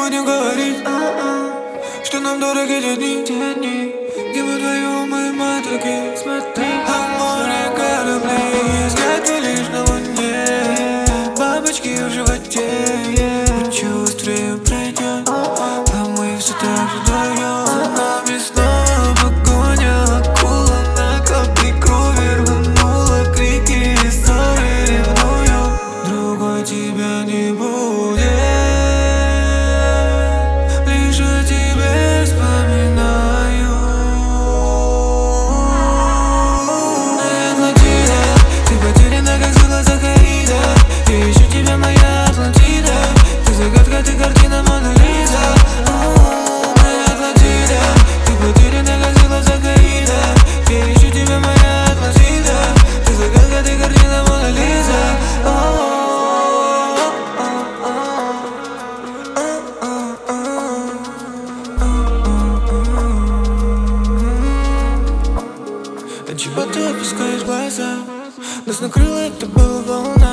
будем говорить, что нам дороги те дни, где мы вдвоем и матрики. А море корабли искать мы лишь на луне. Бабочки в животе, чувствуем пройдет, а мы все так же вдвоем. Нами снова погоня, акула на капли крови рванула, крики и ссоры ревную. Другой тебя не будет, лишь о тебе вспоминаю. Атлантида, ты потеряна, как в глазах Аида. Я ищу тебя, моя Атлантида. Ты загадка, ты картина Мона Лиза. Моя Атлантида, ты потеряна, как в глазах Аида. Я ищу тебя, моя Атлантида. Ты загадка, ты картина Мона Лиза. Отчего ты опускаешь глаза? Нас накрыла, это была волна.